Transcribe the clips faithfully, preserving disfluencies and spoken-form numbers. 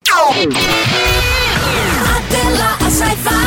Adela, a Saifa.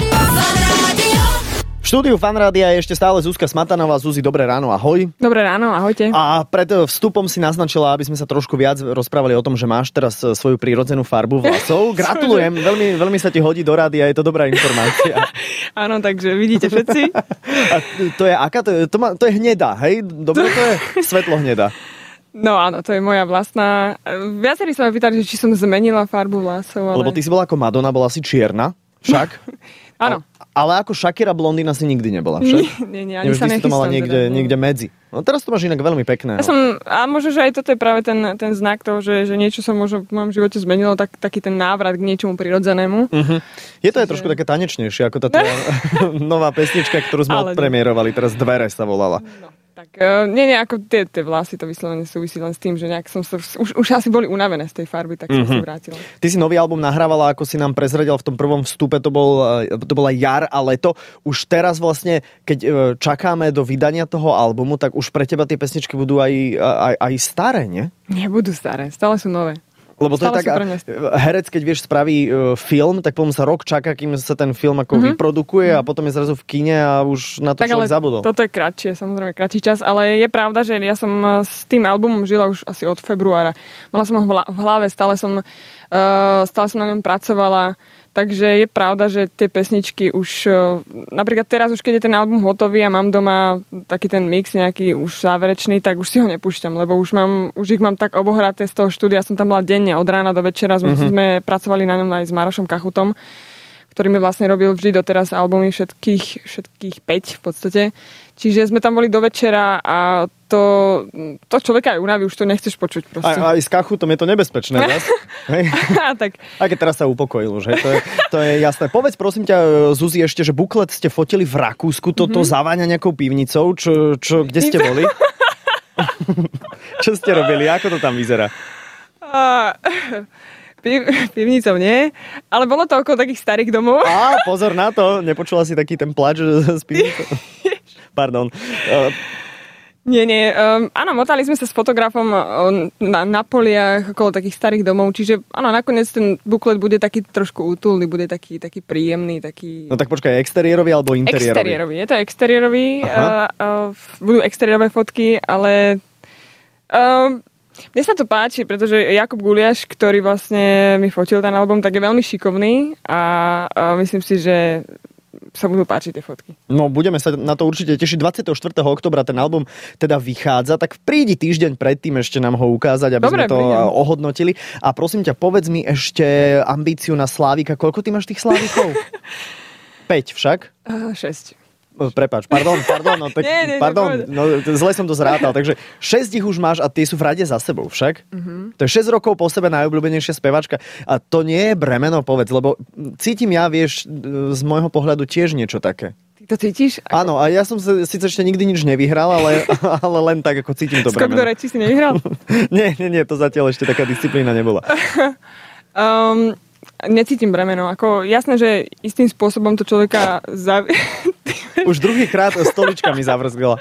V štúdiu Fanrádia je ešte stále Zuzka Smatanová. Zuzi, dobré ráno, ahoj. Dobré ráno, ahojte. A pred vstupom si naznačila, aby sme sa trošku viac rozprávali o tom, že máš teraz svoju prírodzenú farbu vlasov. Gratulujem, veľmi, veľmi sa ti hodí do rádia, je to dobrá informácia. Áno, takže vidíte všetci. A to je aká? To je, to má, to je hnedá, hej? Dobre, to je svetlo hnedá. No áno, to je moja vlastná. Viacerí sa ma pýtali, že či som zmenila farbu vlasov. Ale... Lebo ty si bola ako Madonna, bola si čierna, však? Áno. Ale ako Shakira blondína si nikdy nebola, však? Nie, nie, ani Nevždy sa nechystám. si to mala niekde, teda, niekde medzi. No teraz to máš inak veľmi pekné. Ja som, a možno, že aj toto je práve ten, ten znak toho, že, že niečo sa možno v mojom živote zmenilo, tak, taký ten návrat k niečomu prirodzenému. Uh-huh. Je to aj trošku také tanečnejšie, ako tá tvoja nová pesnička, ktorú sme ale odpremierovali, teraz Dvere sa volala. No. Tak uh, nie, nie, ako tie, tie vlasy to vyslovene súvisí len s tým, že nejak som sa, už, už asi boli unavené z tej farby, tak som mm-hmm. sa vrátila. Ty si nový album nahrávala, ako si nám prezradil v tom prvom vstupe, to, bol, to bola jar a leto. Už teraz vlastne, keď čakáme do vydania toho albumu, tak už pre teba tie pesničky budú aj, aj, aj staré, nie? Nie, budú staré, stále sú nové. Lebo to stále je tak, herec, keď vieš, spraví uh, film, tak potom sa rok čaká, kým sa ten film ako mm-hmm. vyprodukuje a potom je zrazu v kine a už na to tak človek zabudol. Toto je kratšie, samozrejme kratší čas, ale je pravda, že ja som s tým albumom žila už asi od februára. Mala som ho v hlave, stále som, uh, stále som na ňom pracovala. Takže je pravda, že tie pesničky už, napríklad teraz už keď je ten album hotový a mám doma taký ten mix nejaký už záverečný, tak už si ho nepúšťam, lebo už, mám, už ich mám tak obohraté z toho štúdia, som tam bola denne od rána do večera, sme, mm-hmm. sme pracovali na ňom aj s Marošom Kachutom, ktorý mi vlastne robil vždy doteraz albumy všetkých, všetkých päť v podstate. Čiže sme tam boli do večera a to, to človeka aj unaví, už to nechceš počuť proste. Aj, aj s Kachutom je to nebezpečné, tak. Aj keď teraz sa upokojil už, hej, to je, to je jasné. Povedz prosím ťa, Zuzi, ešte, že buklet ste fotili v Rakúsku, toto mm-hmm. zaváňa nejakou pivnicou, čo, čo, kde ste boli? Čo ste robili? Ako to tam vyzerá? Uh... Piv, pivnicou nie, ale bolo to okolo takých starých domov. Á, pozor na to, nepočula si taký ten plač z pivnicou? Pardon. Uh, Nie, nie. Um, áno, motali sme sa s fotografom na, na poliach okolo takých starých domov, čiže áno, nakoniec ten buklet bude taký trošku útulný, bude taký, taký príjemný, taký... No tak počkaj, exteriérový alebo interiérový? Exteriérový, je to exteriérový. Uh, uh, budú exteriérové fotky, ale... Um, Mne sa to páči, pretože Jakub Guliaš, ktorý vlastne mi fotil ten album, tak je veľmi šikovný a, a myslím si, že sa budú páčiť tie fotky. No, budeme sa na to určite tešiť. dvadsiateho štvrtého októbra ten album teda vychádza, tak prídi týždeň predtým ešte nám ho ukázať, aby Dobre, sme to prídem. ohodnotili. A prosím ťa, povedz mi ešte ambíciu na Slávika. Koľko ty máš tých Slávikov? päť však? Uh, šesť. Prepáč, pardon, pardon, no, tak, nie, nie, pardon, no, zle som to zrátal, takže šesť ich už máš a tie sú v rade za sebou však. Uh-huh. To je šesť rokov po sebe najobľúbenejšia spevačka a to nie je bremeno, povedz, lebo cítim ja, vieš, z môjho pohľadu tiež niečo také. Ty to cítiš? Ako... Áno, a ja som sa síce ešte nikdy nič nevyhral, ale, ale len tak, ako cítim to bremeno. Skok do reči si nevyhral? nie, nie, nie, to zatiaľ ešte taká disciplína nebola. um... Necítim bremeno. Ako jasné, že istým spôsobom to človeka zav... Už druhýkrát stolička mi zavrzgla.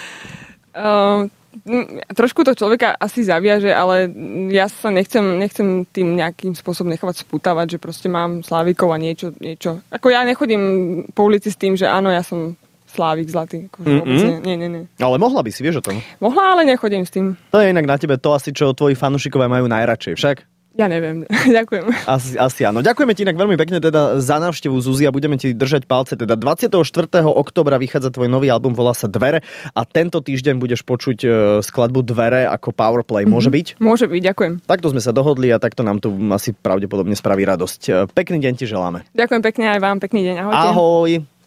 Uh, trošku to človeka asi zaviaže, ale ja sa nechcem, nechcem tým nejakým spôsobom nechávať spútavať, že proste mám Slávikov a niečo, niečo. Ako ja nechodím po ulici s tým, že áno, ja som Slávik zlatý. Ako mm-hmm. Nie, nie, nie. Ale mohla by si, vieš o tom? Mohla, ale nechodím s tým. To je inak na tebe to asi, čo tvoji fanúšikovia majú najradšej, však? Ja neviem. Ďakujem. Asi, asi áno. Ďakujeme ti inak veľmi pekne teda za návštevu, Zuzi, a budeme ti držať palce. Teda dvadsiateho štvrtého októbra vychádza tvoj nový album, volá sa Dvere a tento týždeň budeš počuť uh, skladbu Dvere ako Powerplay. Môže byť? Môže byť, ďakujem. Takto sme sa dohodli a takto nám tu asi pravdepodobne spraví radosť. Pekný deň ti želáme. Ďakujem pekne aj vám, pekný deň. Ahojte. Ahoj.